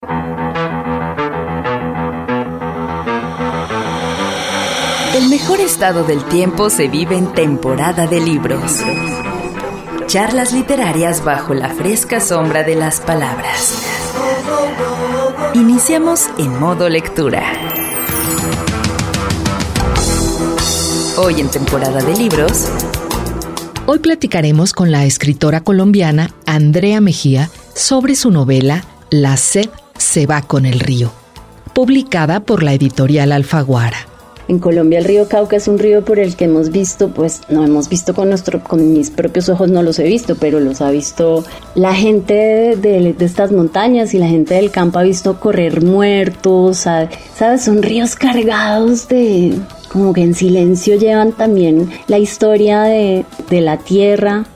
El mejor estado del tiempo se vive en temporada de libros. Charlas literarias bajo la fresca sombra de las palabras. Iniciamos en modo lectura. Hoy en temporada de libros. Hoy platicaremos con la escritora colombiana Andrea Mejía sobre su novela La sed se va con el río, publicada por la editorial Alfaguara. En Colombia el río Cauca es un río por el que hemos visto, pues no hemos visto con mis propios ojos, no los he visto, pero los ha visto la gente de estas montañas, y la gente del campo ha visto correr muertos, ¿sabes? Son ríos cargados de, como que en silencio llevan también la historia de la tierra.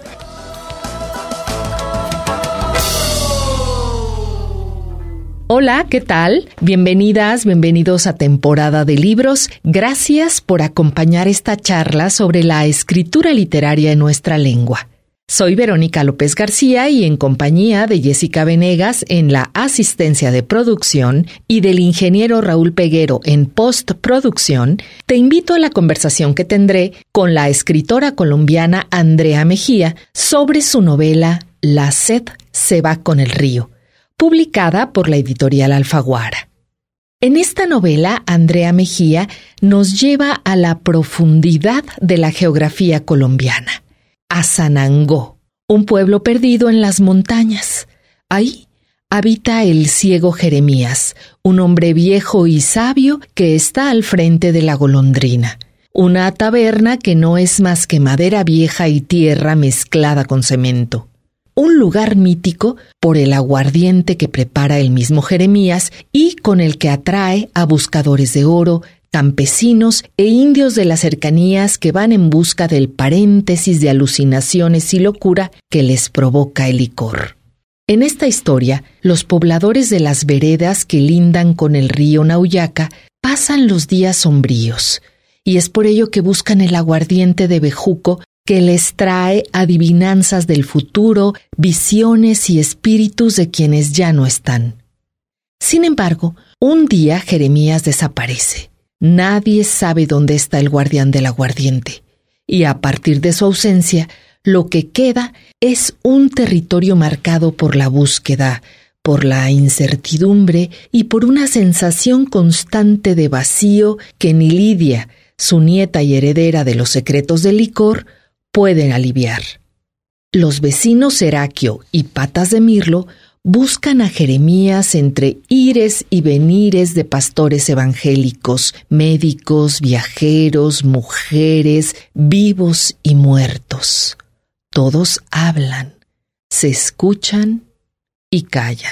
Hola, ¿qué tal? Bienvenidas, bienvenidos a Temporada de Libros. Gracias por acompañar esta charla sobre la escritura literaria en nuestra lengua. Soy Verónica López García y en compañía de Jessica Venegas en la asistencia de producción y del ingeniero Raúl Peguero en postproducción, te invito a la conversación que tendré con la escritora colombiana Andrea Mejía sobre su novela La sed se va con el río, publicada por la editorial Alfaguara. En esta novela, Andrea Mejía nos lleva a la profundidad de la geografía colombiana, a Sanangó, un pueblo perdido en las montañas. Ahí habita el ciego Jeremías, un hombre viejo y sabio que está al frente de La Golondrina, una taberna que no es más que madera vieja y tierra mezclada con cemento. Un lugar mítico por el aguardiente que prepara el mismo Jeremías y con el que atrae a buscadores de oro, campesinos e indios de las cercanías que van en busca del paréntesis de alucinaciones y locura que les provoca el licor. En esta historia, los pobladores de las veredas que lindan con el río Nauyaca pasan los días sombríos, y es por ello que buscan el aguardiente de bejuco que les trae adivinanzas del futuro, visiones y espíritus de quienes ya no están. Sin embargo, un día Jeremías desaparece. Nadie sabe dónde está el guardián del aguardiente, y a partir de su ausencia, lo que queda es un territorio marcado por la búsqueda, por la incertidumbre y por una sensación constante de vacío que ni Lidia, su nieta y heredera de los secretos del licor, pueden aliviar. Los vecinos Seraquio y Patas de Mirlo buscan a Jeremías entre ires y venires de pastores evangélicos, médicos, viajeros, mujeres, vivos y muertos. Todos hablan, se escuchan y callan.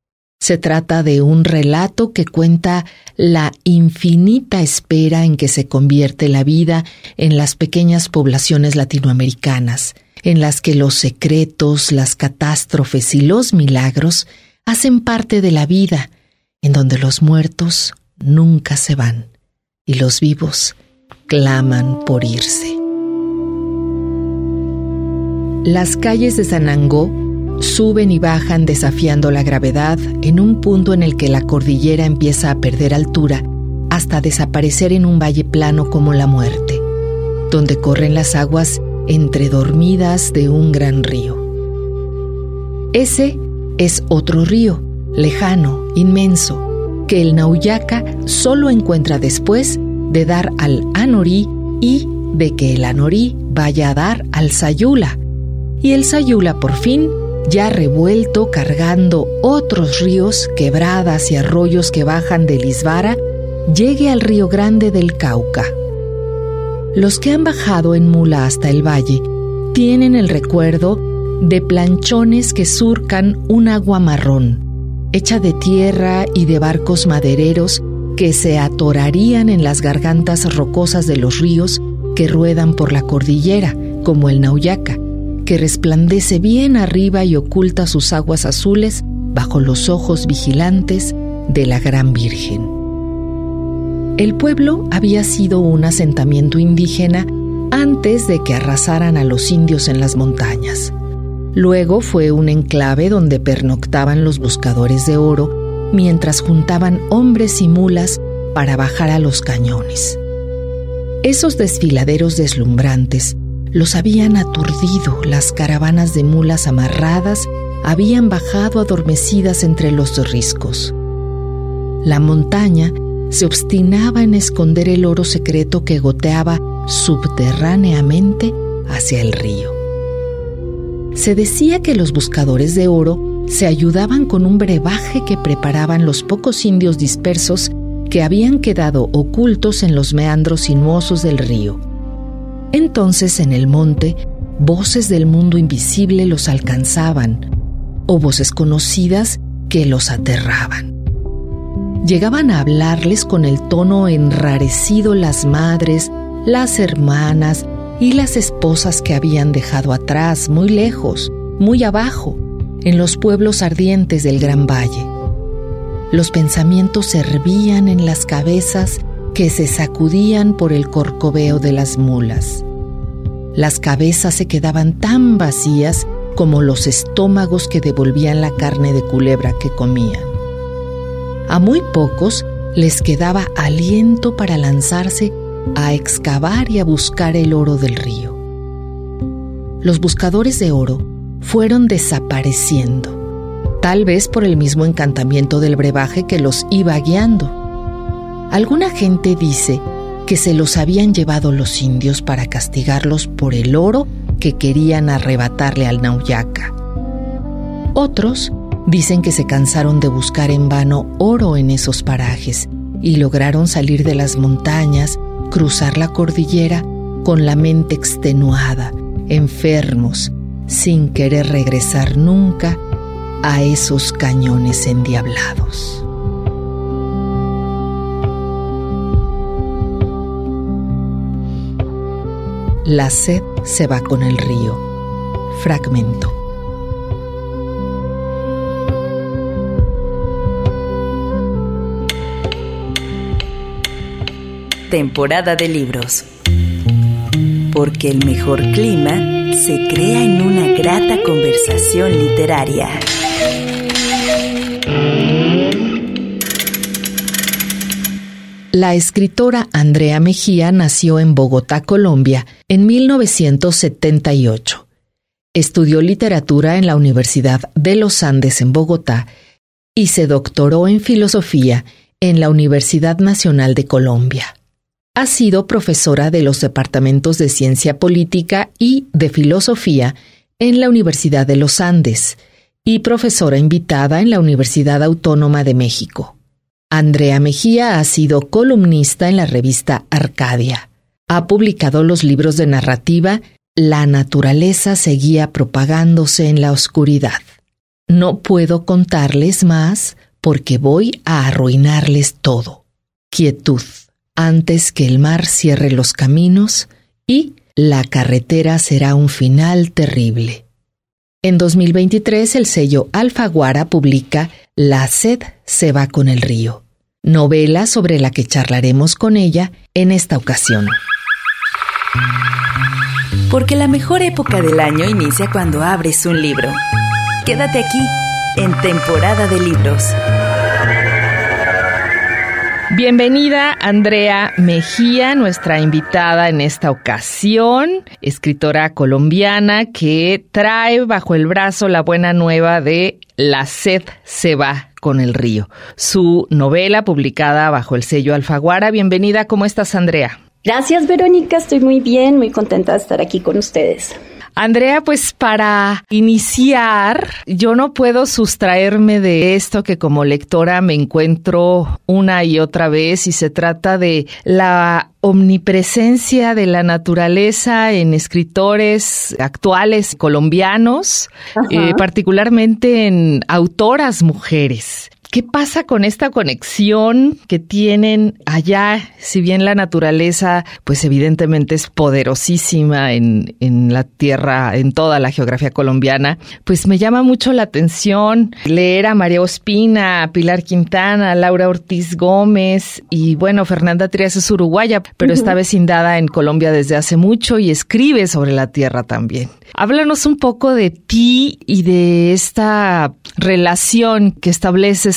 Se trata de un relato que cuenta la infinita espera en que se convierte la vida en las pequeñas poblaciones latinoamericanas, en las que los secretos, las catástrofes y los milagros hacen parte de la vida, en donde los muertos nunca se van y los vivos claman por irse. Las calles de Sanangó suben y bajan desafiando la gravedad en un punto en el que la cordillera empieza a perder altura hasta desaparecer en un valle plano como la muerte, donde corren las aguas entredormidas de un gran río. Ese es otro río, lejano, inmenso, que el Nauyaca solo encuentra después de dar al Anorí y de que el Anorí vaya a dar al Sayula, y el Sayula por fin ya revuelto cargando otros ríos, quebradas y arroyos que bajan del Izvara, llegue al río Grande del Cauca. Los que han bajado en mula hasta el valle tienen el recuerdo de planchones que surcan un agua marrón, hecha de tierra y de barcos madereros que se atorarían en las gargantas rocosas de los ríos que ruedan por la cordillera, como el Nauyaca, que resplandece bien arriba y oculta sus aguas azules bajo los ojos vigilantes de la Gran Virgen. El pueblo había sido un asentamiento indígena antes de que arrasaran a los indios en las montañas. Luego fue un enclave donde pernoctaban los buscadores de oro mientras juntaban hombres y mulas para bajar a los cañones. Esos desfiladeros deslumbrantes los habían aturdido. Las caravanas de mulas amarradas habían bajado adormecidas entre los riscos. La montaña se obstinaba en esconder el oro secreto que goteaba subterráneamente hacia el río. Se decía que los buscadores de oro se ayudaban con un brebaje que preparaban los pocos indios dispersos que habían quedado ocultos en los meandros sinuosos del río. Entonces, en el monte, voces del mundo invisible los alcanzaban, o voces conocidas que los aterraban. Llegaban a hablarles con el tono enrarecido las madres, las hermanas y las esposas que habían dejado atrás, muy lejos, muy abajo, en los pueblos ardientes del Gran Valle. Los pensamientos hervían en las cabezas que se sacudían por el corcoveo de las mulas. Las cabezas se quedaban tan vacías como los estómagos que devolvían la carne de culebra que comían. A muy pocos les quedaba aliento para lanzarse a excavar y a buscar el oro del río. Los buscadores de oro fueron desapareciendo, tal vez por el mismo encantamiento del brebaje que los iba guiando. Alguna gente dice que se los habían llevado los indios para castigarlos por el oro que querían arrebatarle al Nauyaca. Otros dicen que se cansaron de buscar en vano oro en esos parajes y lograron salir de las montañas, cruzar la cordillera con la mente extenuada, enfermos, sin querer regresar nunca a esos cañones endiablados. La sed se va con el río. Fragmento. Temporada de libros. Porque el mejor clima se crea en una grata conversación literaria. La escritora Andrea Mejía nació en Bogotá, Colombia, en 1978. Estudió literatura en la Universidad de los Andes en Bogotá y se doctoró en filosofía en la Universidad Nacional de Colombia. Ha sido profesora de los departamentos de Ciencia Política y de Filosofía en la Universidad de los Andes y profesora invitada en la Universidad Autónoma de México. Andrea Mejía ha sido columnista en la revista Arcadia. Ha publicado los libros de narrativa La naturaleza seguía propagándose en la oscuridad. No puedo contarles más porque voy a arruinarles todo. Quietud, antes que el mar cierre los caminos y la carretera será un final terrible. En 2023, el sello Alfaguara publica La sed se va con el río, novela sobre la que charlaremos con ella en esta ocasión. Porque la mejor época del año inicia cuando abres un libro. Quédate aquí, en Temporada de Libros. Bienvenida Andrea Mejía, nuestra invitada en esta ocasión, escritora colombiana que trae bajo el brazo la buena nueva de La sed se va con el río, su novela publicada bajo el sello Alfaguara. Bienvenida, ¿cómo estás, Andrea? Gracias, Verónica, estoy muy bien, muy contenta de estar aquí con ustedes. Andrea, pues para iniciar, yo no puedo sustraerme de esto que como lectora me encuentro una y otra vez, y se trata de la omnipresencia de la naturaleza en escritores actuales colombianos, particularmente en autoras mujeres. ¿Qué pasa con esta conexión que tienen allá? Si bien la naturaleza, pues evidentemente es poderosísima en la tierra, en toda la geografía colombiana, pues me llama mucho la atención leer a María Ospina, a Pilar Quintana, a Laura Ortiz Gómez y bueno, Fernanda Trías es uruguaya, pero está vecindada en Colombia desde hace mucho y escribe sobre la tierra también. Háblanos un poco de ti y de esta relación que estableces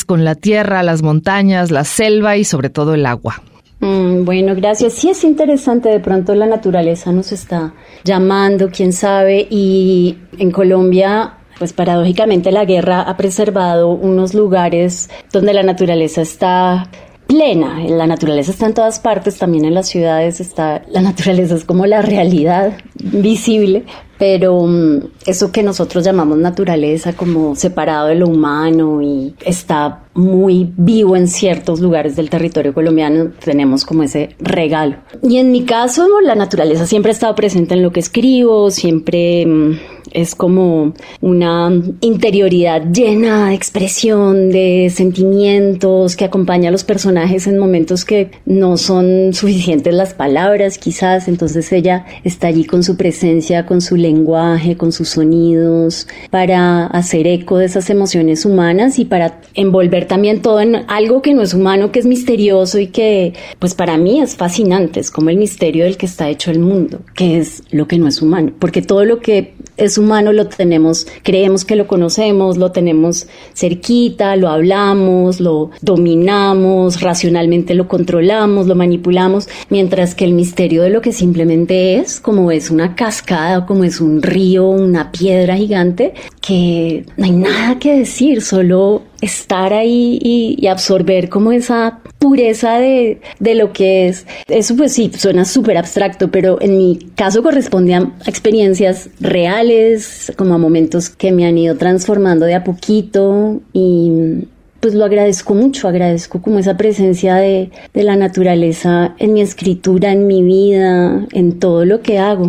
conectes con la tierra, las montañas, la selva y sobre todo el agua. Bueno, gracias. Sí, es interesante, de pronto la naturaleza nos está llamando, quién sabe, y en Colombia, pues paradójicamente la guerra ha preservado unos lugares donde la naturaleza está plena. La naturaleza está en todas partes, también en las ciudades la naturaleza es como la realidad visible, pero eso que nosotros llamamos naturaleza como separado de lo humano y está muy vivo en ciertos lugares del territorio colombiano, tenemos como ese regalo. Y en mi caso, la naturaleza siempre ha estado presente en lo que escribo, siempre es como una interioridad llena de expresión, de sentimientos, que acompaña a los personajes en momentos que no son suficientes las palabras, quizás. Entonces ella está allí con su presencia, con su lenguaje, con sus sonidos, para hacer eco de esas emociones humanas y para envolver también todo en algo que no es humano, que es misterioso y que, pues para mí es fascinante. Es como el misterio del que está hecho el mundo, que es lo que no es humano, porque todo lo que es humano lo tenemos, creemos que lo conocemos, lo tenemos cerquita, lo hablamos, lo dominamos, racionalmente lo controlamos, lo manipulamos, mientras que el misterio de lo que simplemente es, como es una cascada, como es un río, una piedra gigante, que no hay nada que decir, solo estar ahí y absorber como esa pureza de lo que es. Eso pues sí, suena súper abstracto, pero en mi caso corresponde a experiencias reales, como a momentos que me han ido transformando de a poquito y pues lo agradezco mucho, agradezco como esa presencia de la naturaleza en mi escritura, en mi vida, en todo lo que hago.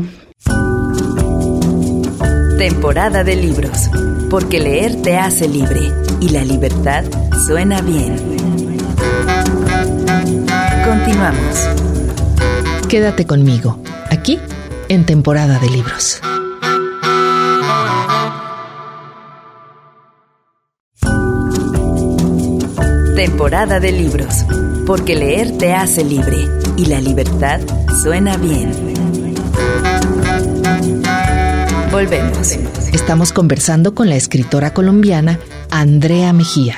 Temporada de libros, porque leer te hace libre y la libertad suena bien. Continuamos. Quédate conmigo, aquí en Temporada de Libros. Temporada de libros, porque leer te hace libre y la libertad suena bien. Volvemos. Estamos conversando con la escritora colombiana Andrea Mejía.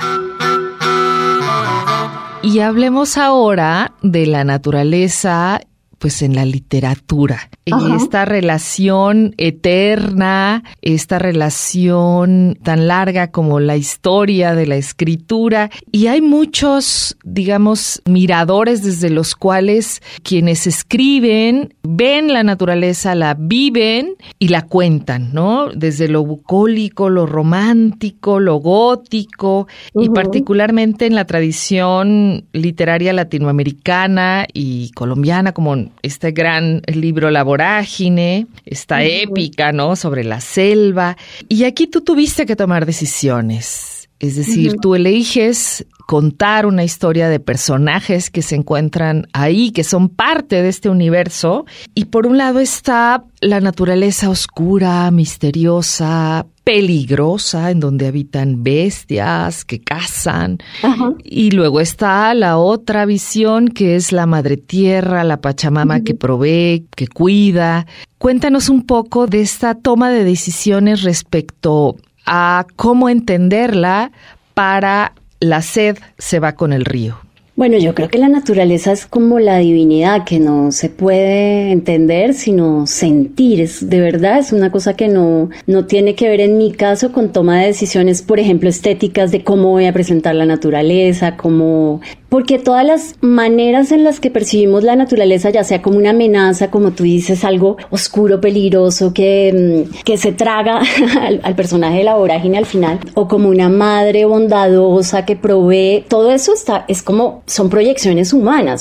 Y hablemos ahora de la naturaleza, pues en la literatura. Ajá. Esta relación eterna, esta relación tan larga como la historia de la escritura. Y hay muchos, digamos, miradores desde los cuales quienes escriben ven la naturaleza, la viven y la cuentan, ¿no? Desde lo bucólico, lo romántico, lo gótico, y particularmente en la tradición literaria latinoamericana y colombiana, como este gran libro La Vorágine, esta épica, ¿no?, sobre la selva. Y aquí tú tuviste que tomar decisiones. Es decir, tú eliges contar una historia de personajes que se encuentran ahí, que son parte de este universo. Y por un lado está la naturaleza oscura, misteriosa, peligrosa, en donde habitan bestias que cazan. Ajá. Y luego está la otra visión, que es la madre tierra, la Pachamama, que provee, que cuida. Cuéntanos un poco de esta toma de decisiones respecto a cómo entenderla para La sed se va con el río. Bueno, yo creo que la naturaleza es como la divinidad, que no se puede entender sino sentir. De verdad, es una cosa que no tiene que ver en mi caso con toma de decisiones, por ejemplo, estéticas de cómo voy a presentar la naturaleza, porque todas las maneras en las que percibimos la naturaleza, ya sea como una amenaza, como tú dices, algo oscuro, peligroso, que se traga al personaje de La Vorágine al final, o como una madre bondadosa que provee, todo eso son proyecciones humanas,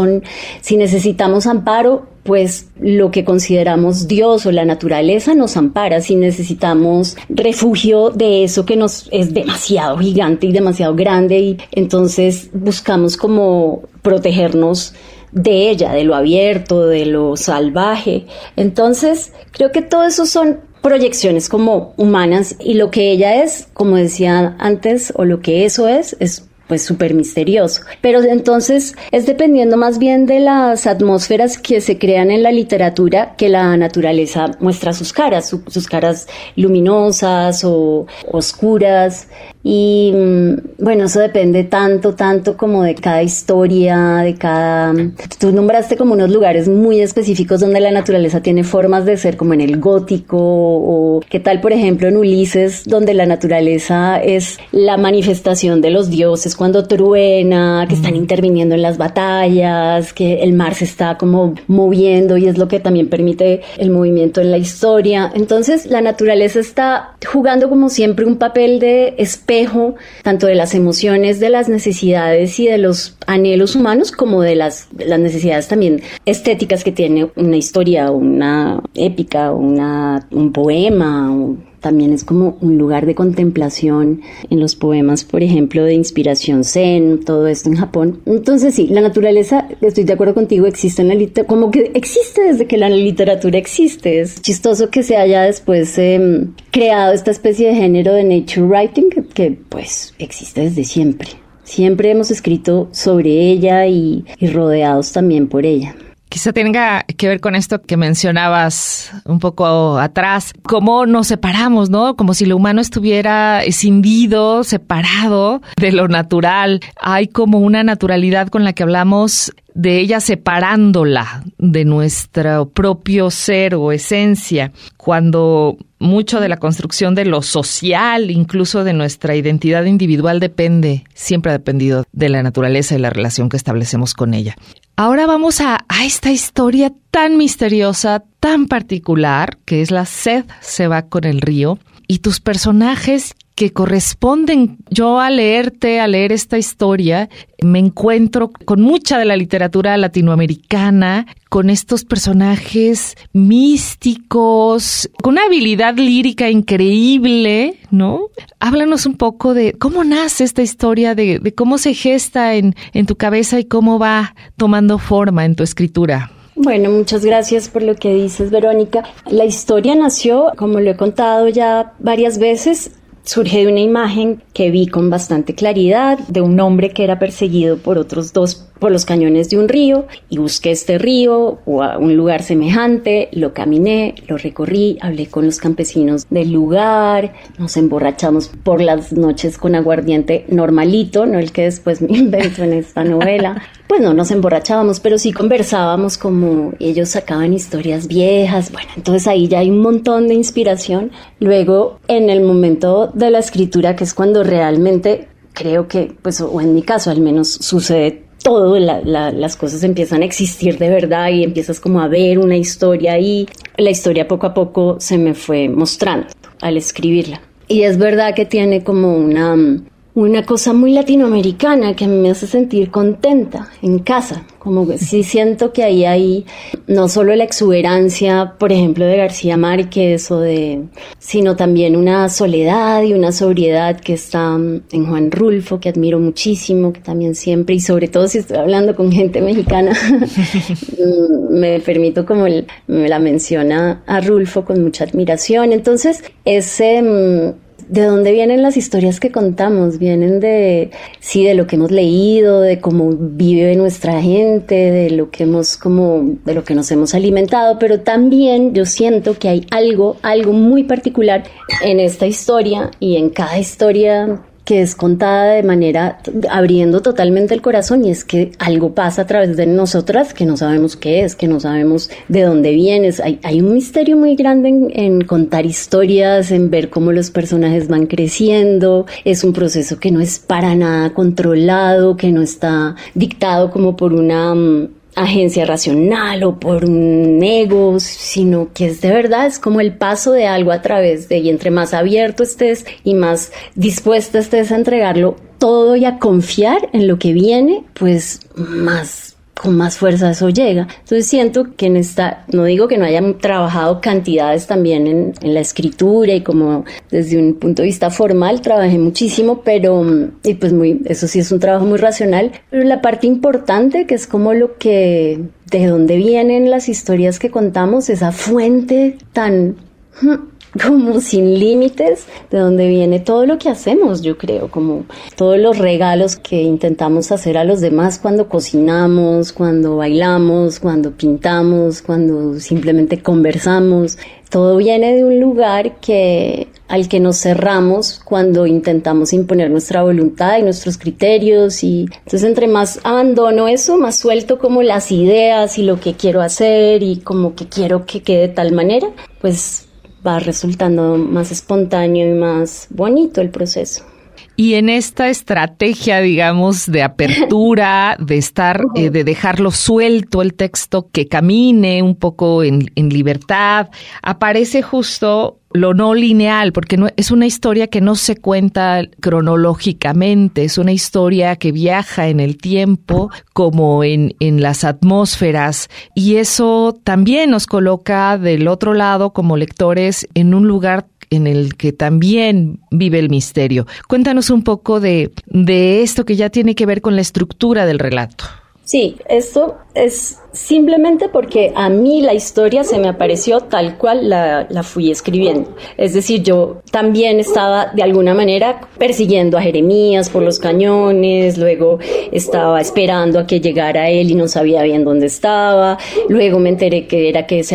si necesitamos amparo, pues lo que consideramos Dios o la naturaleza nos ampara. Si necesitamos refugio de eso que nos es demasiado gigante y demasiado grande, y entonces buscamos como protegernos de ella, de lo abierto, de lo salvaje. Entonces creo que todo eso son proyecciones como humanas, y lo que ella es, como decía antes, o lo que eso es pues súper misterioso. Pero entonces es dependiendo más bien de las atmósferas que se crean en la literatura que la naturaleza muestra sus caras luminosas o oscuras. Y bueno, eso depende tanto como de cada historia, de cada... Tú nombraste como unos lugares muy específicos donde la naturaleza tiene formas de ser, como en el gótico, o qué tal, por ejemplo, en Ulises, donde la naturaleza es la manifestación de los dioses cuando truena, que están interviniendo en las batallas, que el mar se está como moviendo y es lo que también permite el movimiento en la historia. Entonces, la naturaleza está jugando como siempre un papel de espejo, tanto de las emociones, de las necesidades y de los anhelos humanos, como de las necesidades también estéticas que tiene una historia, una épica, un poema. También es como un lugar de contemplación en los poemas, por ejemplo, de inspiración zen, todo esto en Japón. Entonces sí, la naturaleza, estoy de acuerdo contigo, existe en la literatura, como que existe desde que la literatura existe. Es chistoso que se haya después creado esta especie de género de nature writing que pues existe desde siempre. Siempre hemos escrito sobre ella y rodeados también por ella. Quizá tenga que ver con esto que mencionabas un poco atrás, cómo nos separamos, ¿no? Como si lo humano estuviera escindido, separado de lo natural. Hay como una naturalidad con la que hablamos de ella separándola de nuestro propio ser o esencia, cuando mucho de la construcción de lo social, incluso de nuestra identidad individual, siempre ha dependido de la naturaleza y la relación que establecemos con ella. Ahora vamos a esta historia tan misteriosa, tan particular, que es la Sed se va con el río, y tus personajes que corresponden. Yo al leer esta historia, me encuentro con mucha de la literatura latinoamericana, con estos personajes místicos, con una habilidad lírica increíble, ¿no? Háblanos un poco de cómo nace esta historia, de cómo se gesta en tu cabeza y cómo va tomando forma en tu escritura. Bueno, muchas gracias por lo que dices, Verónica. La historia nació, como lo he contado ya varias veces, surge de una imagen que vi con bastante claridad de un hombre que era perseguido por otros dos por los cañones de un río, y busqué este río o a un lugar semejante, lo caminé, lo recorrí, hablé con los campesinos del lugar, nos emborrachamos por las noches con aguardiente normalito, no el que después me invento en esta novela. Pues no nos emborrachábamos, pero sí conversábamos, como ellos sacaban historias viejas. Bueno, entonces ahí ya hay un montón de inspiración. Luego, en el momento de la escritura, que es cuando realmente creo que, pues, o en mi caso al menos, sucede todo, las cosas empiezan a existir de verdad y empiezas como a ver una historia, y la historia poco a poco se me fue mostrando al escribirla. Y es verdad que tiene como una cosa muy latinoamericana que me hace sentir contenta en casa, como que sí siento que ahí hay no solo la exuberancia, por ejemplo, de García Márquez sino también una soledad y una sobriedad que está en Juan Rulfo, que admiro muchísimo, que también siempre, y sobre todo si estoy hablando con gente mexicana, me permito como me la menciona a Rulfo con mucha admiración. Entonces, ¿de dónde vienen las historias que contamos? Vienen de lo que hemos leído, de cómo vive nuestra gente, de lo que nos hemos alimentado, pero también yo siento que hay algo muy particular en esta historia y en cada historia que es contada de manera abriendo totalmente el corazón, y es que algo pasa a través de nosotras que no sabemos qué es, que no sabemos de dónde vienes. Hay un misterio muy grande en contar historias, en ver cómo los personajes van creciendo. Es un proceso que no es para nada controlado, que no está dictado como por una agencia racional o por un ego, sino que es de verdad, es como el paso de algo a través de, y entre más abierto estés y más dispuesta estés a entregarlo todo y a confiar en lo que viene, pues con más fuerza eso llega. Entonces siento que no digo que no hayan trabajado cantidades también en la escritura, y como desde un punto de vista formal trabajé muchísimo, pero y pues eso sí es un trabajo muy racional, pero la parte importante, que es como de dónde vienen las historias que contamos, esa fuente tan como sin límites, de donde viene todo lo que hacemos, yo creo, como todos los regalos que intentamos hacer a los demás cuando cocinamos, cuando bailamos, cuando pintamos, cuando simplemente conversamos. todo viene de un lugar al que nos cerramos cuando intentamos imponer nuestra voluntad y nuestros criterios, y entonces entre más abandono eso, más suelto como las ideas y lo que quiero hacer y como que quiero que quede de tal manera, pues va resultando más espontáneo y más bonito el proceso. Y en esta estrategia, digamos, de apertura, de estar, de dejarlo suelto el texto, que camine un poco en libertad, aparece justo lo no lineal, porque no, es una historia que no se cuenta cronológicamente, es una historia que viaja en el tiempo como en las atmósferas, y eso también nos coloca del otro lado como lectores en un lugar en el que también vive el misterio. Cuéntanos un poco de esto que ya tiene que ver con la estructura del relato. Sí, esto es simplemente porque a mí la historia se me apareció tal cual la fui escribiendo. Es decir, yo también estaba de alguna manera persiguiendo a Jeremías por los cañones, luego estaba esperando a que llegara él y no sabía bien dónde estaba, luego me enteré que era que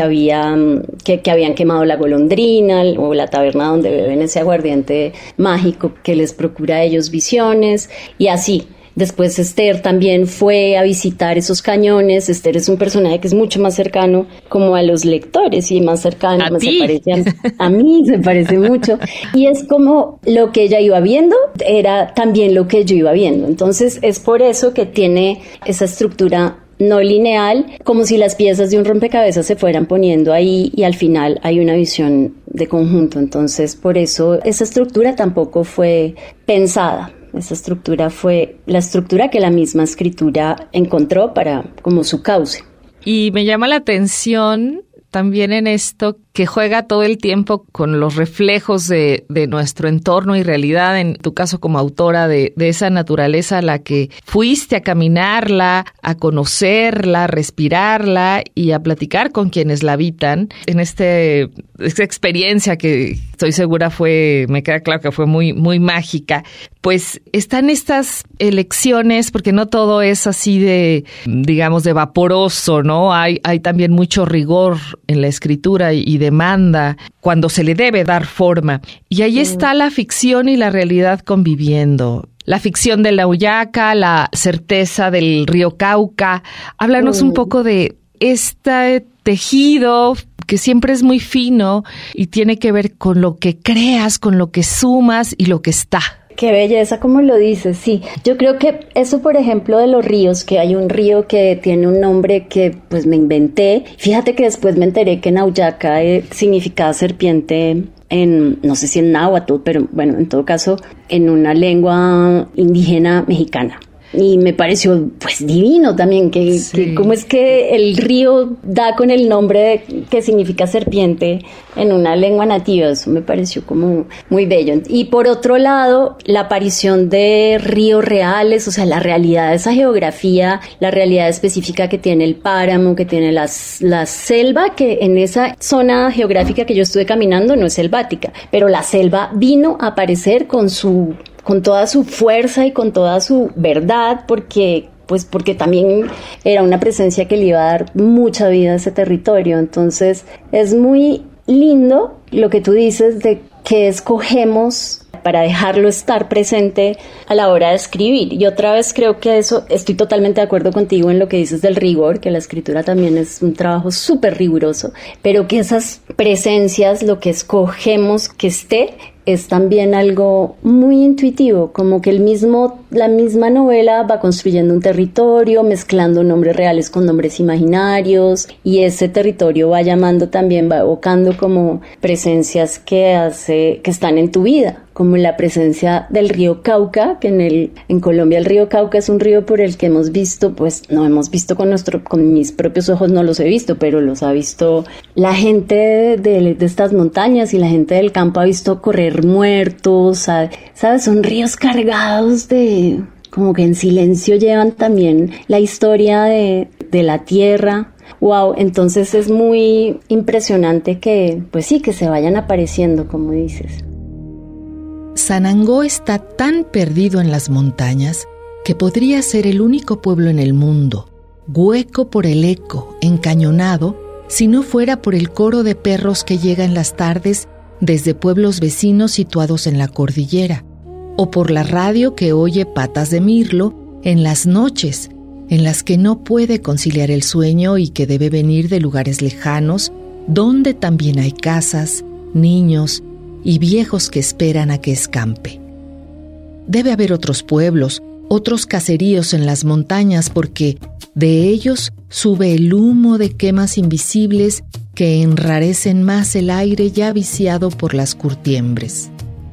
que habían quemado la golondrina o la taberna donde beben ese aguardiente mágico que les procura a ellos visiones, y así. Después Esther también fue a visitar esos cañones. Esther es un personaje que es mucho más cercano como a los lectores y más cercano, más se parece a mí, se parece mucho. Y es como lo que ella iba viendo era también lo que yo iba viendo. Entonces es por eso que tiene esa estructura no lineal, como si las piezas de un rompecabezas se fueran poniendo ahí y al final hay una visión de conjunto. Entonces por eso esa estructura tampoco fue pensada. Esa estructura fue la estructura que la misma escritura encontró para como su cauce. Y me llama la atención también en esto que juega todo el tiempo con los reflejos de nuestro entorno y realidad, en tu caso como autora de esa naturaleza a la que fuiste a caminarla, a conocerla, a respirarla y a platicar con quienes la habitan. En esta experiencia que estoy segura me queda claro que fue muy, muy mágica, pues están estas elecciones, porque no todo es así de, digamos, de vaporoso, ¿no? Hay también mucho rigor en la escritura y demanda cuando se le debe dar forma. Y ahí está la ficción y la realidad conviviendo. La ficción de la Huallaca, la certeza del río Cauca. Háblanos un poco de este tejido que siempre es muy fino y tiene que ver con lo que creas, con lo que sumas y lo que está. Qué belleza, como lo dices, sí. Yo creo que eso, por ejemplo, de los ríos, que hay un río que tiene un nombre que pues me inventé. Fíjate que después me enteré que Nauyaca significaba serpiente no sé si en náhuatl, pero bueno, en todo caso, en una lengua indígena mexicana. Y me pareció pues divino también que cómo es que el río da con el nombre que significa serpiente en una lengua nativa. Eso me pareció como muy bello. Y por otro lado, la aparición de ríos reales, o sea, la realidad de esa geografía, la realidad específica que tiene el páramo, que tiene la selva, que en esa zona geográfica que yo estuve caminando no es selvática, pero la selva vino a aparecer con toda su fuerza y con toda su verdad, porque también era una presencia que le iba a dar mucha vida a ese territorio. Entonces es muy lindo lo que tú dices de que escogemos para dejarlo estar presente a la hora de escribir. Y otra vez creo que eso, estoy totalmente de acuerdo contigo en lo que dices del rigor, que la escritura también es un trabajo súper riguroso, pero que esas presencias, lo que escogemos que esté, es también algo muy intuitivo, como que la misma novela va construyendo un territorio, mezclando nombres reales con nombres imaginarios, y ese territorio va llamando también, va evocando como presencias que están en tu vida, como la presencia del río Cauca, que en Colombia el río Cauca es un río por el que hemos visto, pues no hemos visto con mis propios ojos, no los he visto, pero los ha visto la gente de estas montañas, y la gente del campo ha visto correr muertos, ¿sabes? Son ríos cargados de, como que en silencio llevan también la historia de la tierra. Wow, entonces es muy impresionante que se vayan apareciendo, como dices. Sanangó está tan perdido en las montañas que podría ser el único pueblo en el mundo, hueco por el eco, encañonado, si no fuera por el coro de perros que llega en las tardes desde pueblos vecinos situados en la cordillera, o por la radio que oye Patas de Mirlo en las noches, en las que no puede conciliar el sueño y que debe venir de lugares lejanos, donde también hay casas, niños y viejos que esperan a que escampe. Debe haber otros pueblos, otros caseríos en las montañas, porque de ellos sube el humo de quemas invisibles que enrarecen más el aire ya viciado por las curtiembres.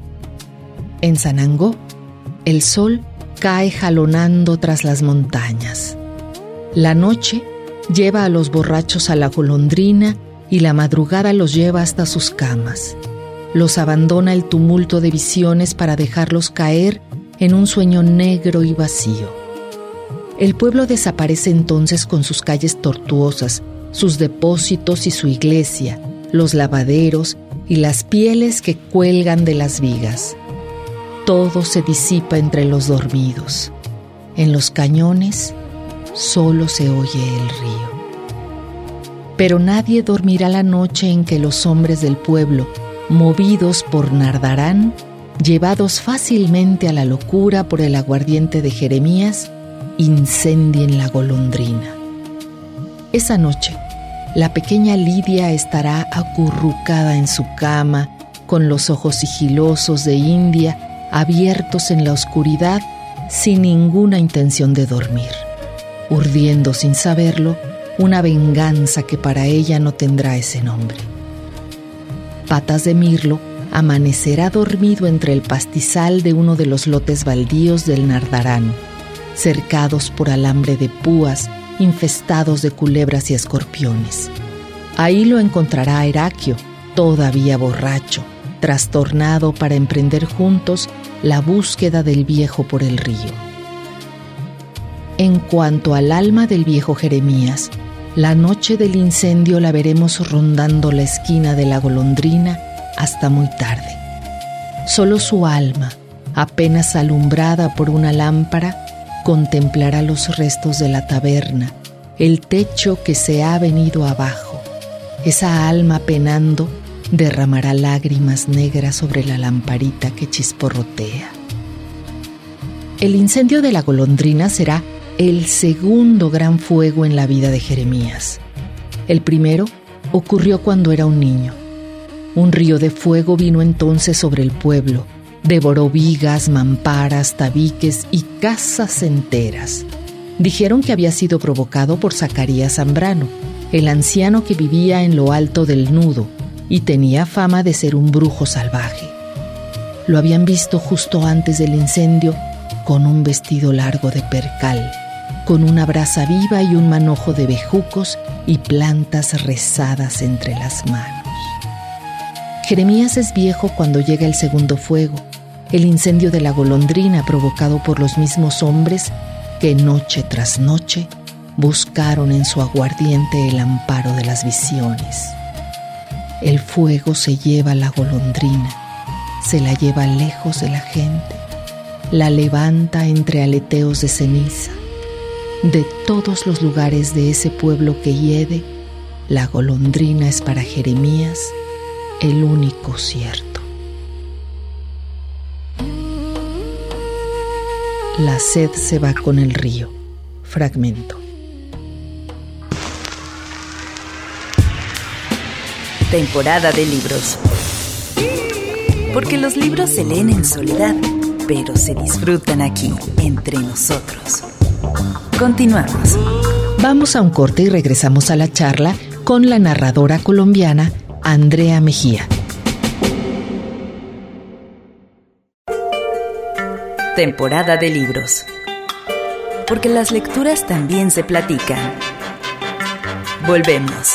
En Sanangó, el sol cae jalonando tras las montañas. La noche lleva a los borrachos a la golondrina y la madrugada los lleva hasta sus camas. Los abandona el tumulto de visiones para dejarlos caer en un sueño negro y vacío. El pueblo desaparece entonces con sus calles tortuosas, sus depósitos y su iglesia, los lavaderos y las pieles que cuelgan de las vigas. Todo se disipa entre los dormidos. En los cañones solo se oye el río. Pero nadie dormirá la noche en que los hombres del pueblo, movidos por Nardarán, llevados fácilmente a la locura por el aguardiente de Jeremías, incendien la golondrina. Esa noche, la pequeña Lidia estará acurrucada en su cama, con los ojos sigilosos de India abiertos en la oscuridad, sin ninguna intención de dormir, urdiendo sin saberlo una venganza que para ella no tendrá ese nombre. Patas de Mirlo amanecerá dormido entre el pastizal de uno de los lotes baldíos del Nardarán, cercados por alambre de púas, infestados de culebras y escorpiones. Ahí lo encontrará Heraclio, todavía borracho, trastornado para emprender juntos la búsqueda del viejo por el río. En cuanto al alma del viejo Jeremías, la noche del incendio la veremos rondando la esquina de la golondrina hasta muy tarde. Solo su alma, apenas alumbrada por una lámpara, contemplará los restos de la taberna, el techo que se ha venido abajo. Esa alma penando derramará lágrimas negras sobre la lamparita que chisporrotea. El incendio de la golondrina será el segundo gran fuego en la vida de Jeremías. El primero ocurrió cuando era un niño. Un río de fuego vino entonces sobre el pueblo, devoró vigas, mamparas, tabiques y casas enteras. Dijeron que había sido provocado por Zacarías Zambrano, el anciano que vivía en lo alto del Nudo y tenía fama de ser un brujo salvaje. Lo habían visto justo antes del incendio con un vestido largo de percal, con una brasa viva y un manojo de bejucos y plantas rezadas entre las manos. Jeremías es viejo cuando llega el segundo fuego, el incendio de la golondrina provocado por los mismos hombres que noche tras noche buscaron en su aguardiente el amparo de las visiones. El fuego se lleva la golondrina, se la lleva lejos de la gente, la levanta entre aleteos de ceniza. De todos los lugares de ese pueblo que hiede, la golondrina es para Jeremías el único cierto. La sed se va con el río. Fragmento. Temporada de libros. Porque los libros se leen en soledad, pero se disfrutan aquí, entre nosotros. Continuamos. Vamos a un corte y regresamos a la charla con la narradora colombiana Andrea Mejía. Temporada de libros. Porque las lecturas también se platican. Volvemos.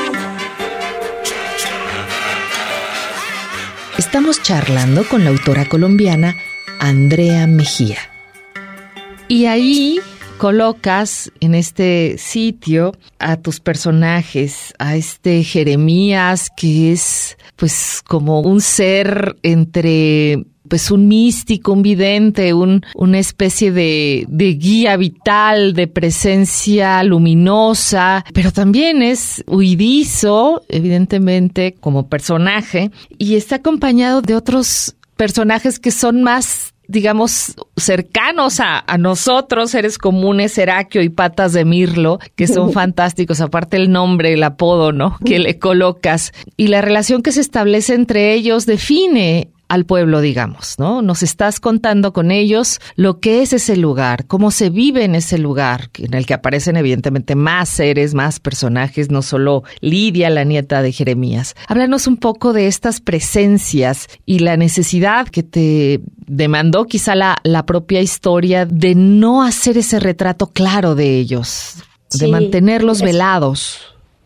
Estamos charlando con la autora colombiana Andrea Mejía. Y ahí colocas en este sitio a tus personajes, a este Jeremías que es pues como un ser entre pues un místico, un vidente, una especie de guía vital, de presencia luminosa, pero también es huidizo, evidentemente, como personaje, y está acompañado de otros personajes que son más, digamos, cercanos a nosotros, seres comunes, Heraclio y Patas de Mirlo, que son fantásticos, aparte el nombre, el apodo, ¿no?, que le colocas. Y la relación que se establece entre ellos define al pueblo, digamos, ¿no? Nos estás contando con ellos lo que es ese lugar, cómo se vive en ese lugar, en el que aparecen evidentemente más seres, más personajes, no solo Lidia, la nieta de Jeremías. Háblanos un poco de estas presencias y la necesidad que te demandó quizá la propia historia de no hacer ese retrato claro de ellos, de mantenerlos velados.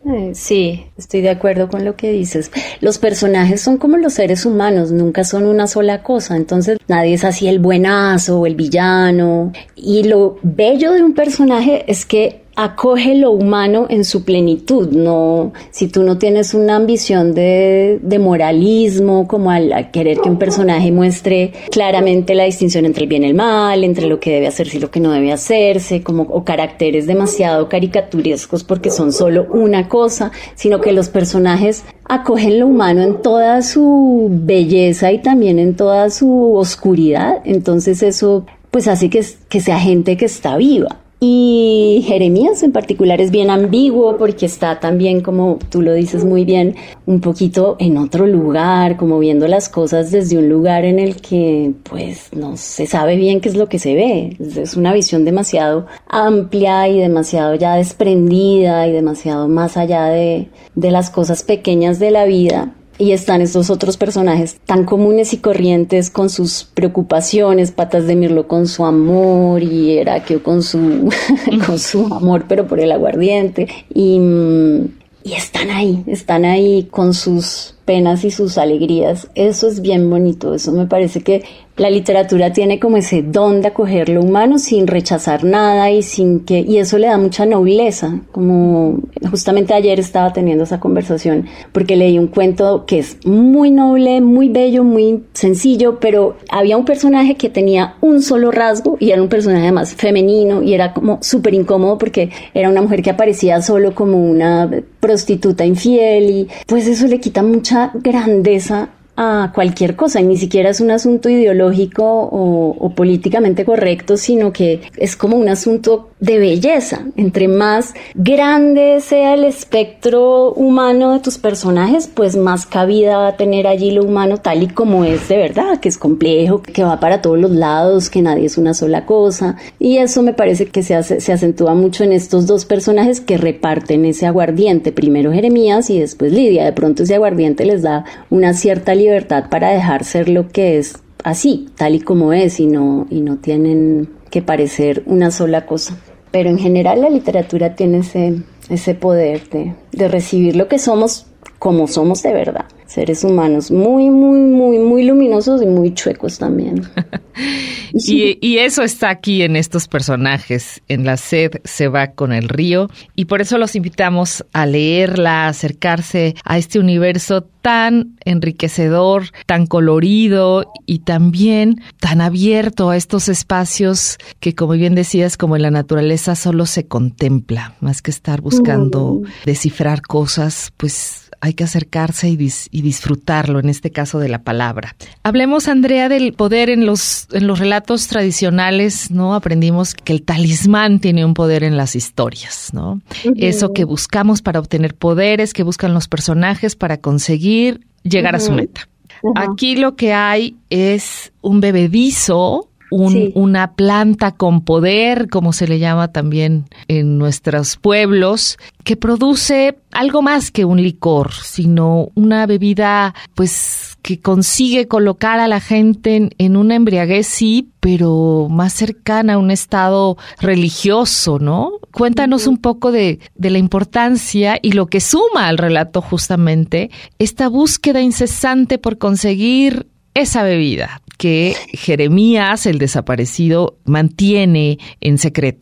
Sí, estoy de acuerdo con lo que dices. Los personajes son como los seres humanos, nunca son una sola cosa, entonces nadie es así el buenazo o el villano. Y lo bello de un personaje es que acoge lo humano en su plenitud, no, si tú no tienes una ambición de moralismo, como al querer que un personaje muestre claramente la distinción entre el bien y el mal, entre lo que debe hacerse y lo que no debe hacerse, o caracteres demasiado caricaturescos porque son solo una cosa, sino que los personajes acogen lo humano en toda su belleza y también en toda su oscuridad, entonces eso pues hace que sea gente que está viva. Y Jeremías en particular es bien ambiguo porque está también, como tú lo dices muy bien, un poquito en otro lugar, como viendo las cosas desde un lugar en el que pues no se sabe bien qué es lo que se ve. Es una visión demasiado amplia y demasiado ya desprendida y demasiado más allá de las cosas pequeñas de la vida. Y están estos otros personajes tan comunes y corrientes con sus preocupaciones, Patas de Mirlo con su amor y Heraclio con su amor, pero por el aguardiente. Y están ahí con sus penas y sus alegrías. Eso es bien bonito, eso me parece que la literatura tiene como ese don de acoger lo humano sin rechazar nada y eso le da mucha nobleza. Como justamente ayer estaba teniendo esa conversación porque leí un cuento que es muy noble, muy bello, muy sencillo, pero había un personaje que tenía un solo rasgo y era un personaje además femenino y era como súper incómodo porque era una mujer que aparecía solo como una prostituta infiel y pues eso le quita mucha grandeza a cualquier cosa y ni siquiera es un asunto ideológico o políticamente correcto, sino que es como un asunto de belleza. Entre más grande sea el espectro humano de tus personajes, pues más cabida va a tener allí lo humano tal y como es de verdad, que es complejo, que va para todos los lados, que nadie es una sola cosa. Y eso me parece que se acentúa mucho en estos dos personajes que reparten ese aguardiente, primero Jeremías y después Lidia. De pronto ese aguardiente les da una cierta libertad para dejar ser lo que es así, tal y como es, y no tienen que parecer una sola cosa. Pero en general la literatura tiene ese poder de recibir lo que somos como somos de verdad. Seres humanos muy, muy, muy, muy luminosos y muy chuecos también. Y eso está aquí en estos personajes. En La sed se va con el río. Y por eso los invitamos a leerla, a acercarse a este universo tan enriquecedor, tan colorido y también tan abierto a estos espacios que, como bien decías, como en la naturaleza solo se contempla. Más que estar buscando descifrar cosas, pues hay que acercarse y disfrutarlo, en este caso de la palabra. Hablemos, Andrea, del poder en los relatos tradicionales, ¿no? Aprendimos que el talismán tiene un poder en las historias, ¿no? Eso que buscamos para obtener poderes, que buscan los personajes para conseguir llegar a su meta. Aquí lo que hay es un bebedizo, una planta con poder, como se le llama también en nuestros pueblos, que produce algo más que un licor, sino una bebida pues que consigue colocar a la gente en una embriaguez, sí, pero más cercana a un estado religioso, ¿no? Cuéntanos un poco de la importancia y lo que suma al relato justamente esta búsqueda incesante por conseguir esa bebida que Jeremías, el desaparecido, mantiene en secreto.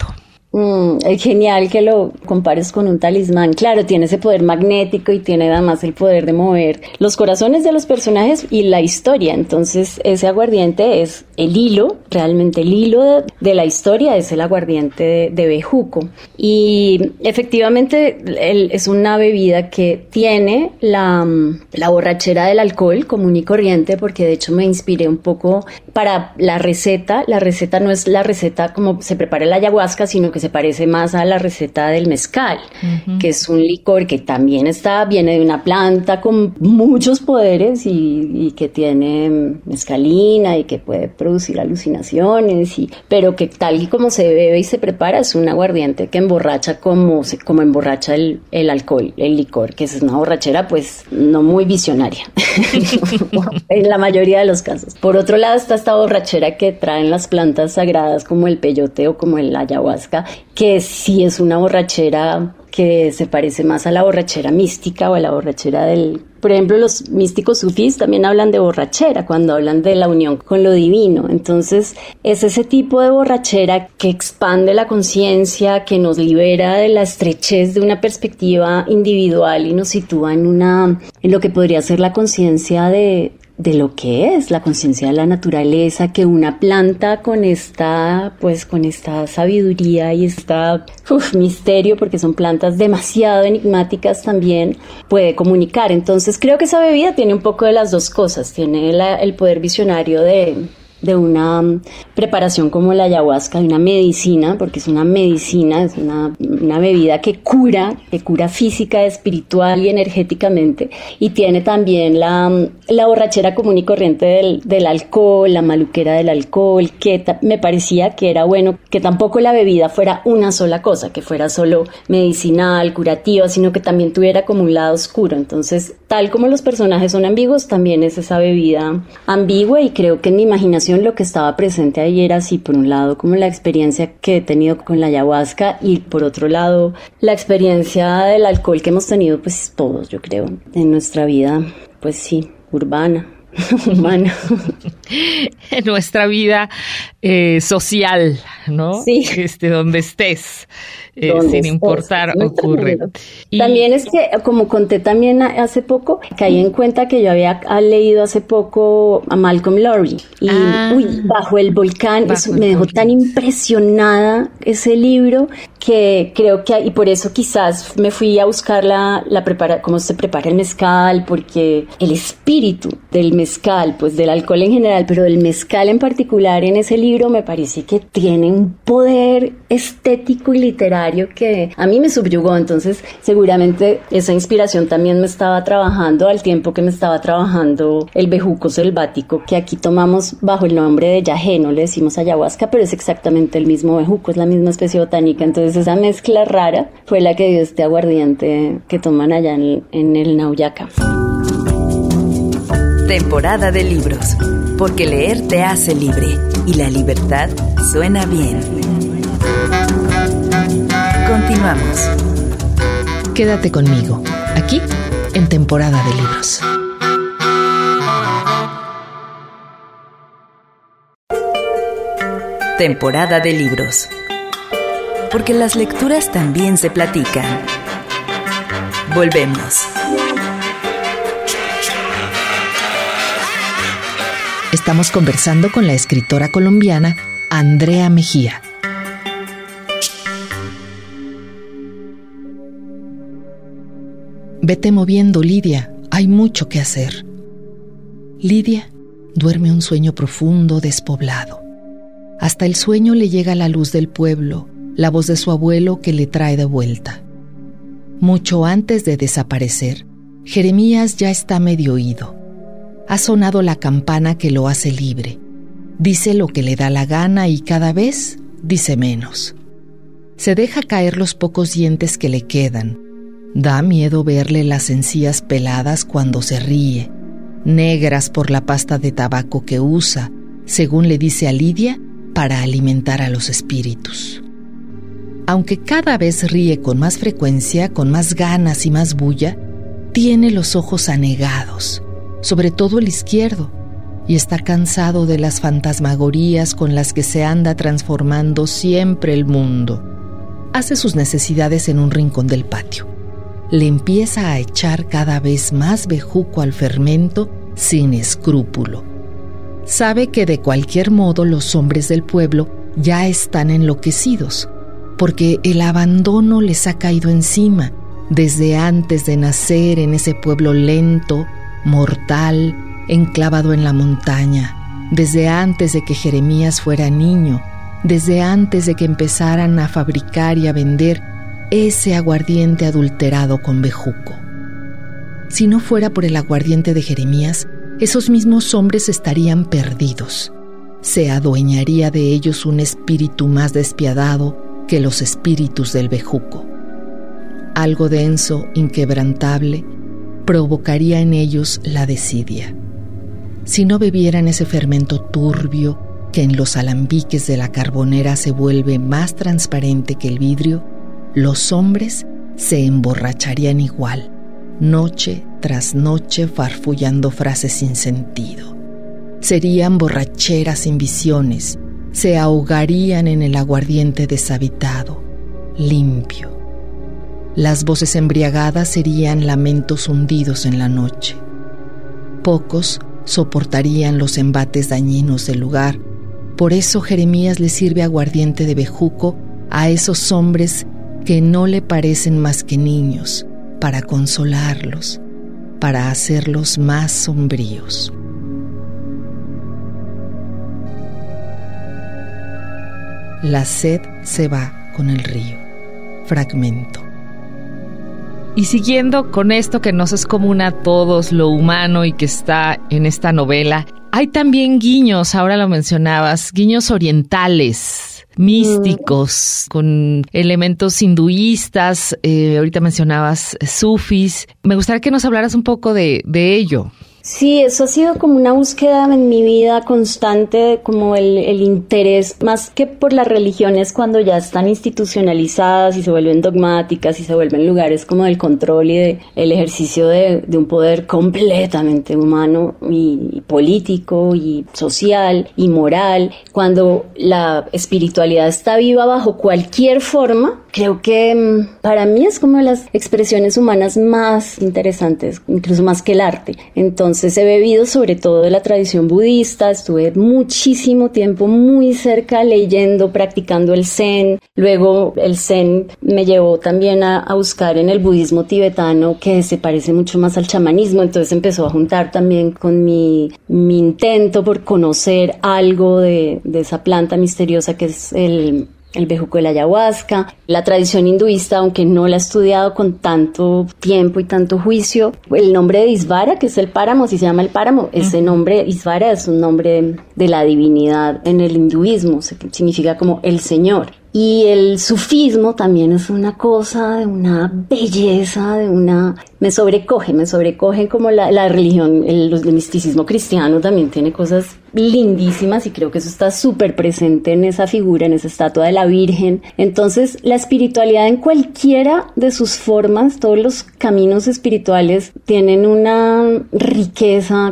Es genial que lo compares con un talismán. Claro, tiene ese poder magnético y tiene además el poder de mover los corazones de los personajes y la historia. Entonces, ese aguardiente es el hilo, realmente el hilo de la historia es el aguardiente de bejuco. Y efectivamente es una bebida que tiene la borrachera del alcohol común y corriente, porque de hecho me inspiré un poco para la receta. La receta no es la receta como se prepara la ayahuasca, sino que se parece más a la receta del mezcal, que es un licor que también viene de una planta con muchos poderes y que tiene mescalina y que puede producir alucinaciones, pero que tal y como se bebe y se prepara es un aguardiente que emborracha como emborracha el alcohol, el licor, que es una borrachera pues no muy visionaria en la mayoría de los casos. Por otro lado está esta borrachera que traen las plantas sagradas como el peyote o como el ayahuasca, que sí es una borrachera que se parece más a la borrachera mística o a la borrachera por ejemplo, los místicos sufís también hablan de borrachera cuando hablan de la unión con lo divino. Entonces, es ese tipo de borrachera que expande la conciencia, que nos libera de la estrechez de una perspectiva individual y nos sitúa en lo que podría ser la conciencia de lo que es la conciencia de la naturaleza, que una planta con esta sabiduría y misterio, porque son plantas demasiado enigmáticas también, puede comunicar. Entonces creo que esa bebida tiene un poco de las dos cosas, tiene el poder visionario de una preparación como la ayahuasca, de una medicina, porque es una medicina, es una bebida que cura física, espiritual y energéticamente, y tiene también la borrachera común y corriente del alcohol, la maluquera del alcohol, que me parecía que era bueno que tampoco la bebida fuera una sola cosa, que fuera solo medicinal, curativa, sino que también tuviera como un lado oscuro. Entonces, tal como los personajes son ambiguos, también es esa bebida ambigua, y creo que en mi imaginación lo que estaba presente ahí era así, por un lado como la experiencia que he tenido con la ayahuasca y por otro lado la experiencia del alcohol que hemos tenido pues todos, yo creo, en nuestra vida, pues sí, urbana, humana. En nuestra vida social, ¿no? Sí. Donde estés, sin importar, ocurre. También es que, como conté también hace poco, caí en cuenta que yo había leído hace poco a Malcolm Lowry y Bajo el volcán, me dejó tan impresionada ese libro que creo que, y por eso quizás me fui a buscar cómo se prepara el mezcal, porque el espíritu del mezcal, pues del alcohol en general, pero del mezcal en particular en ese libro me parece que tiene un poder estético y literario que a mí me subyugó. Entonces seguramente esa inspiración también me estaba trabajando al tiempo que me estaba trabajando el bejuco selvático, que aquí tomamos bajo el nombre de yagé, no le decimos ayahuasca, pero es exactamente el mismo bejuco, es la misma especie botánica. Entonces esa mezcla rara fue la que dio este aguardiente que toman allá en el Nauyaca. Temporada de libros, porque leer te hace libre y la libertad suena bien. Continuamos. Quédate conmigo, aquí en Temporada de Libros. Temporada de libros, porque las lecturas también se platican. Volvemos. Estamos conversando con la escritora colombiana Andrea Mejía. Vete moviendo, Lidia, hay mucho que hacer. Lidia duerme un sueño profundo, despoblado. Hasta el sueño le llega la luz del pueblo, la voz de su abuelo que le trae de vuelta. Mucho antes de desaparecer, Jeremías ya está medio oído. Ha sonado la campana que lo hace libre. Dice lo que le da la gana y cada vez dice menos. Se deja caer los pocos dientes que le quedan. Da miedo verle las encías peladas cuando se ríe, negras por la pasta de tabaco que usa, según le dice a Lidia, para alimentar a los espíritus. Aunque cada vez ríe con más frecuencia, con más ganas y más bulla, tiene los ojos anegados, sobre todo el izquierdo, y está cansado de las fantasmagorías con las que se anda transformando siempre el mundo. hace sus necesidades en un rincón del patio. Le empieza a echar cada vez más bejuco al fermento sin escrúpulo. Sabe que de cualquier modo los hombres del pueblo ya están enloquecidos, porque el abandono les ha caído encima desde antes de nacer en ese pueblo lento, mortal, enclavado en la montaña, desde antes de que Jeremías fuera niño, desde antes de que empezaran a fabricar y a vender ese aguardiente adulterado con bejuco. Si no fuera por el aguardiente de Jeremías, esos mismos hombres estarían perdidos. Se adueñaría de ellos un espíritu más despiadado que los espíritus del bejuco. Algo denso, inquebrantable, provocaría en ellos la desidia. Si no bebieran ese fermento turbio que en los alambiques de la carbonera se vuelve más transparente que el vidrio, los hombres se emborracharían igual, noche tras noche farfullando frases sin sentido. Serían borracheras sin visiones, se ahogarían en el aguardiente deshabitado, limpio. Las voces embriagadas serían lamentos hundidos en la noche. Pocos soportarían los embates dañinos del lugar. Por eso Jeremías le sirve aguardiente de bejuco a esos hombres que no le parecen más que niños, para consolarlos, para hacerlos más sombríos. La sed se va con el río. Fragmento. Y siguiendo con esto que nos es común a todos, lo humano y que está en esta novela, hay también guiños, ahora lo mencionabas, guiños orientales, místicos, con elementos hinduistas, ahorita mencionabas sufis. Me gustaría que nos hablaras un poco de ello. Sí, eso ha sido como una búsqueda en mi vida constante, como el interés, más que por las religiones cuando ya están institucionalizadas y se vuelven dogmáticas y se vuelven lugares como del control y el ejercicio de un poder completamente humano y político y social y moral. Cuando la espiritualidad está viva bajo cualquier forma, creo que para mí es como de las expresiones humanas más interesantes, incluso más que el arte. Entonces he bebido sobre todo de la tradición budista, estuve muchísimo tiempo muy cerca leyendo, practicando el Zen. Luego el Zen me llevó también a buscar en el budismo tibetano, que se parece mucho más al chamanismo, entonces empezó a juntar también con mi intento por conocer algo de esa planta misteriosa que es el bejuco de la ayahuasca. La tradición hinduista, aunque no la he estudiado con tanto tiempo y tanto juicio, el nombre de Isvara, que es el páramo, así se llama el páramo, ese nombre, Isvara, es un nombre de la divinidad en el hinduismo, significa como el Señor. Y el sufismo también es una cosa de una belleza, me sobrecoge como la religión, el misticismo cristiano también tiene cosas lindísimas y creo que eso está súper presente en esa figura, en esa estatua de la Virgen. Entonces, la espiritualidad en cualquiera de sus formas, todos los caminos espirituales tienen una riqueza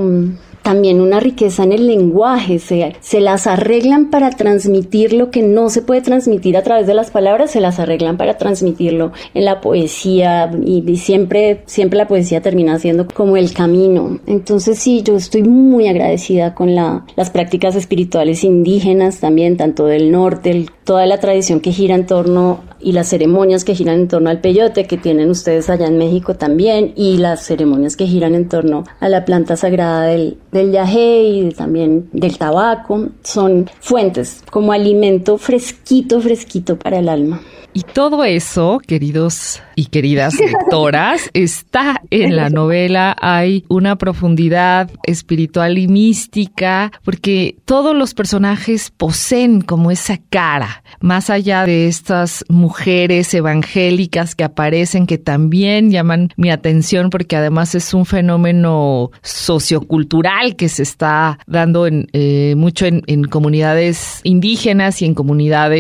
también una riqueza en el lenguaje, se las arreglan para transmitir lo que no se puede transmitir a través de las palabras, se las arreglan para transmitirlo en la poesía y siempre la poesía termina siendo como el camino. Entonces sí, yo estoy muy agradecida con las prácticas espirituales indígenas también, tanto del norte, toda la tradición que gira en torno y las ceremonias que giran en torno al peyote que tienen ustedes allá en México también, y las ceremonias que giran en torno a la planta sagrada del yagé y también del tabaco, son fuentes como alimento fresquito para el alma. Y todo eso, queridos y queridas lectoras, está en la novela. Hay una profundidad espiritual y mística, porque todos los personajes poseen como esa cara, más allá de estas mujeres evangélicas que aparecen, que también llaman mi atención, porque además es un fenómeno sociocultural que se está dando mucho en comunidades indígenas y en comunidades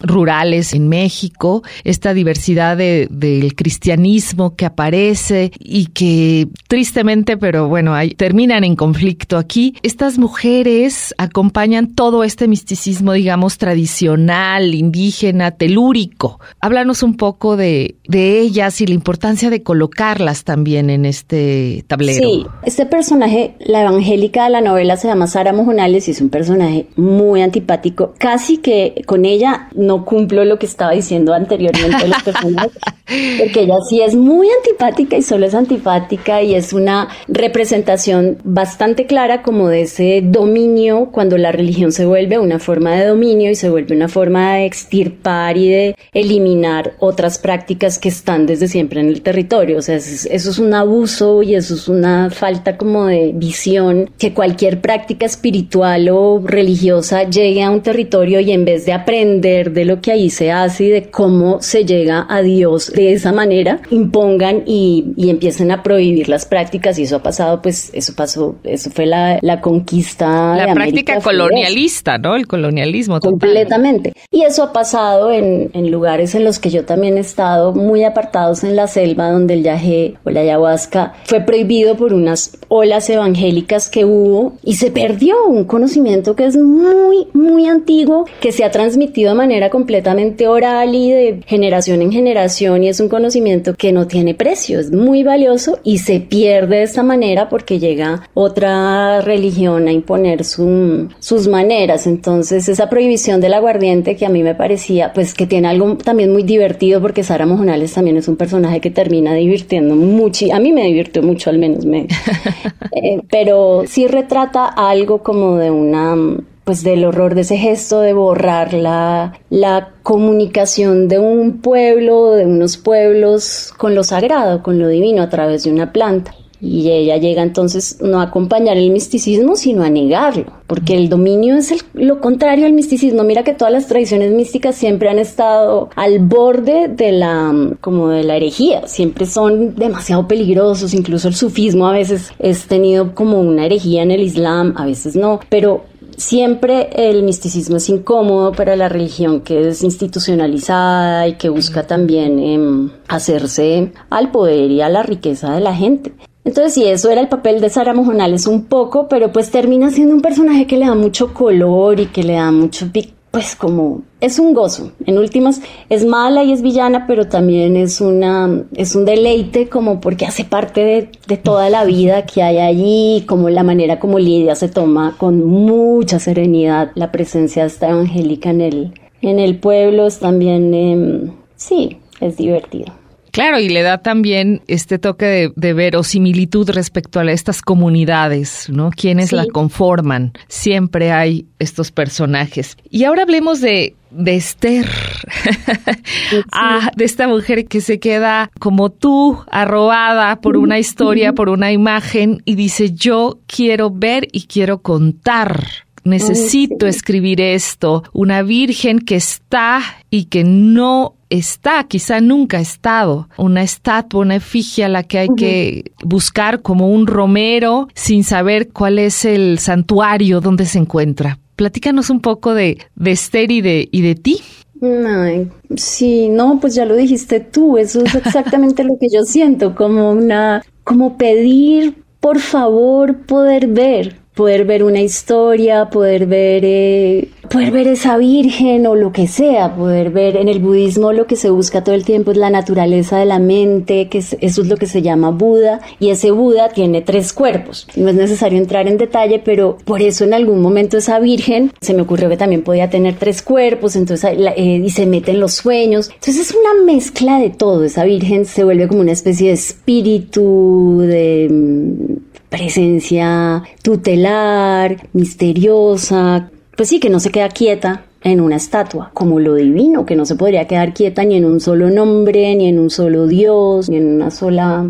rurales en México, esta diversidad del cristianismo que aparece y que tristemente, pero bueno, terminan en conflicto aquí. Estas mujeres acompañan todo este misticismo, digamos, tradicional, indígena, telúrico. Háblanos un poco de ellas y la importancia de colocarlas también en este tablero. Sí, este personaje, la evangélica de la novela, se llama Sara Mojonales y es un personaje muy antipático. Casi que con ella no cumplo lo que estaba diciendo anteriormente de los personajes, porque ella sí es muy antipática y solo es antipática y es una representación bastante clara como de ese dominio, cuando la religión se vuelve una forma de dominio y se vuelve una forma de extirpar y de eliminar otras prácticas que están desde siempre en el territorio. O sea, eso es un abuso y eso es una falta como de visión, que cualquier práctica espiritual o religiosa llegue a un territorio y en vez de aprender de lo que ahí se hace y de cómo se llega a Dios de esa manera, impongan y empiecen a prohibir las prácticas. Y eso ha pasado, pues eso fue la conquista la de práctica América, colonialista, ¿no? El colonialismo total. Completamente. Y eso ha pasado en lugares en los que yo también he estado, muy apartados en la selva, donde el yagé o la ayahuasca fue prohibido por unas olas evangélicas que hubo y se perdió un conocimiento que es muy, muy antiguo, que se ha transmitido de manera completamente oral y de generación en generación, y es un conocimiento que no tiene precio, es muy valioso y se pierde de esta manera porque llega otra religión a imponer sus maneras. Entonces esa prohibición del aguardiente, que a mí me parecía pues que tiene algo también muy divertido, porque Sara Mojonales también es un personaje que termina divirtiendo mucho, a mí me divirtió mucho al menos, pero sí retrata algo como de pues del horror de ese gesto de borrar la comunicación de un pueblo, de unos pueblos con lo sagrado, con lo divino a través de una planta. Y ella llega entonces no a acompañar el misticismo, sino a negarlo, porque el dominio es lo contrario al misticismo. Mira que todas las tradiciones místicas siempre han estado al borde de la herejía, siempre son demasiado peligrosos. Incluso el sufismo a veces es tenido como una herejía en el Islam, a veces no, pero siempre el misticismo es incómodo para la religión que es institucionalizada y que busca también hacerse al poder y a la riqueza de la gente. Entonces sí, eso era el papel de Sara Mojonales un poco, pero pues termina siendo un personaje que le da mucho color y que le da mucho, pues como, es un gozo. En últimas, es mala y es villana, pero también es un deleite, como porque hace parte de toda la vida que hay allí, como la manera como Lidia se toma con mucha serenidad la presencia de esta evangélica en el pueblo. Es también, sí, es divertido. Claro, y le da también este toque de verosimilitud respecto a estas comunidades, ¿no? Quienes la conforman. Siempre hay estos personajes. Y ahora hablemos de Esther, de esta mujer que se queda como tú, arrobada por una historia, por una imagen, y dice, yo quiero ver y quiero contar. Necesito escribir esto. Una virgen que está y que no está, quizá nunca ha estado. Una estatua, una efigie a la que hay que buscar como un romero sin saber cuál es el santuario donde se encuentra. Platícanos un poco de Esther y de ti. Ay, sí, no, pues ya lo dijiste tú. Eso es exactamente lo que yo siento, como pedir, por favor, poder ver una historia, poder ver esa virgen o lo que sea, poder ver. En el budismo lo que se busca todo el tiempo es la naturaleza de la mente, eso es lo que se llama Buda, y ese Buda tiene 3 cuerpos. No es necesario entrar en detalle, pero por eso en algún momento esa virgen, se me ocurrió que también podía tener 3 cuerpos, entonces y se mete en los sueños. Entonces es una mezcla de todo. Esa virgen se vuelve como una especie de espíritu, de presencia tutelar, misteriosa, pues sí, que no se queda quieta en una estatua, como lo divino, que no se podría quedar quieta ni en un solo nombre, ni en un solo Dios, ni en una sola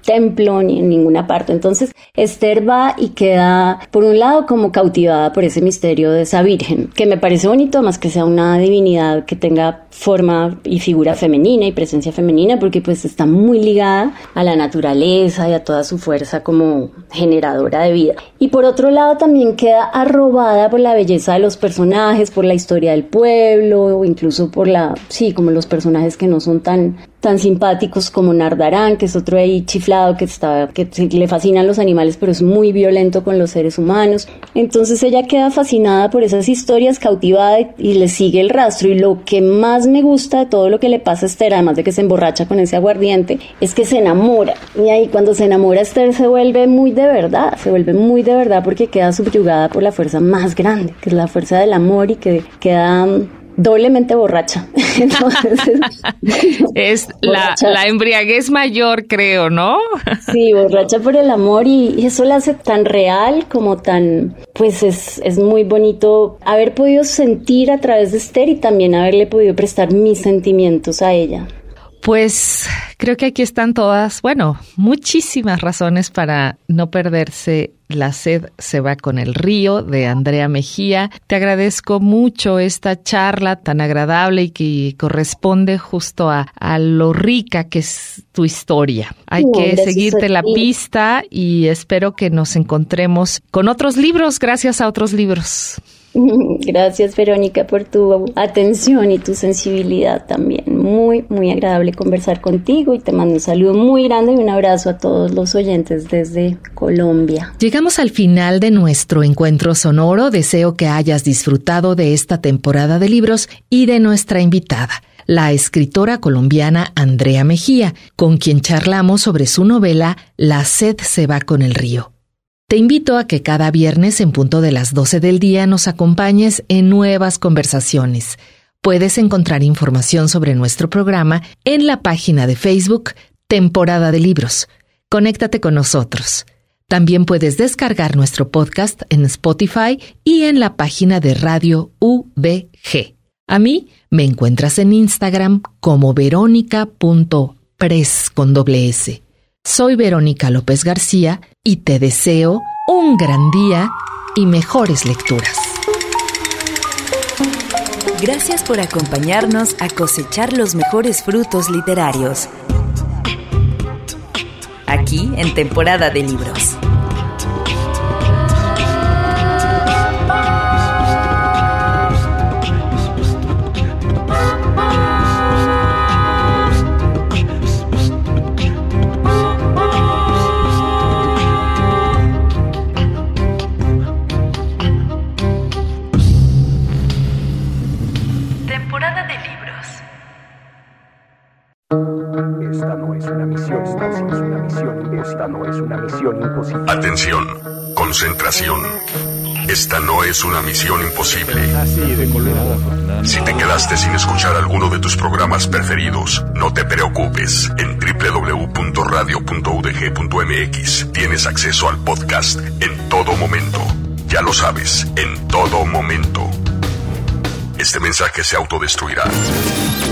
templo ni en ninguna parte. Entonces Esther va y queda, por un lado, como cautivada por ese misterio de esa virgen, que me parece bonito, además que sea una divinidad que tenga forma y figura femenina y presencia femenina, porque pues está muy ligada a la naturaleza y a toda su fuerza como generadora de vida. Y por otro lado también queda arrobada por la belleza de los personajes, por la historia del pueblo, o incluso por como los personajes que no son tan simpáticos, como Nardarán, que es otro ahí chiflado que le fascinan los animales, pero es muy violento con los seres humanos. Entonces ella queda fascinada por esas historias, cautivada, y le sigue el rastro. Y lo que más me gusta de todo lo que le pasa a Esther, además de que se emborracha con ese aguardiente, es que se enamora. Y ahí cuando se enamora, Esther se vuelve muy de verdad porque queda subyugada por la fuerza más grande, que es la fuerza del amor, y que queda doblemente borracha. Entonces, es la embriaguez mayor, creo, ¿no? Sí, borracha por el amor, y eso la hace tan real como tan, pues es muy bonito haber podido sentir a través de Esther y también haberle podido prestar mis sentimientos a ella. Pues creo que aquí están muchísimas razones para no perderse La sed se va con el río, de Andrea Mejía. Te agradezco mucho esta charla tan agradable y que corresponde justo a lo rica que es tu historia. Hay que seguirte la pista y espero que nos encontremos con otros libros, gracias a otros libros. Gracias, Verónica, por tu atención y tu sensibilidad también. Muy, muy agradable conversar contigo, y te mando un saludo muy grande y un abrazo a todos los oyentes desde Colombia. Llegamos al final de nuestro encuentro sonoro. Deseo que hayas disfrutado de esta temporada de libros y de nuestra invitada, la escritora colombiana Andrea Mejía, con quien charlamos sobre su novela La sed se va con el río. Te invito a que cada viernes en punto de las 12 del día nos acompañes en nuevas conversaciones. Puedes encontrar información sobre nuestro programa en la página de Facebook Temporada de Libros. Conéctate con nosotros. También puedes descargar nuestro podcast en Spotify y en la página de Radio UVG. A mí me encuentras en Instagram como veronica.press con doble S. Soy Verónica López García y te deseo un gran día y mejores lecturas. Gracias por acompañarnos a cosechar los mejores frutos literarios. Aquí en Temporada de Libros. Atención, concentración. Esta no es una misión imposible. Si te quedaste sin escuchar alguno de tus programas preferidos, no te preocupes. En www.radio.udg.mx tienes acceso al podcast en todo momento. Ya lo sabes, en todo momento. Este mensaje se autodestruirá.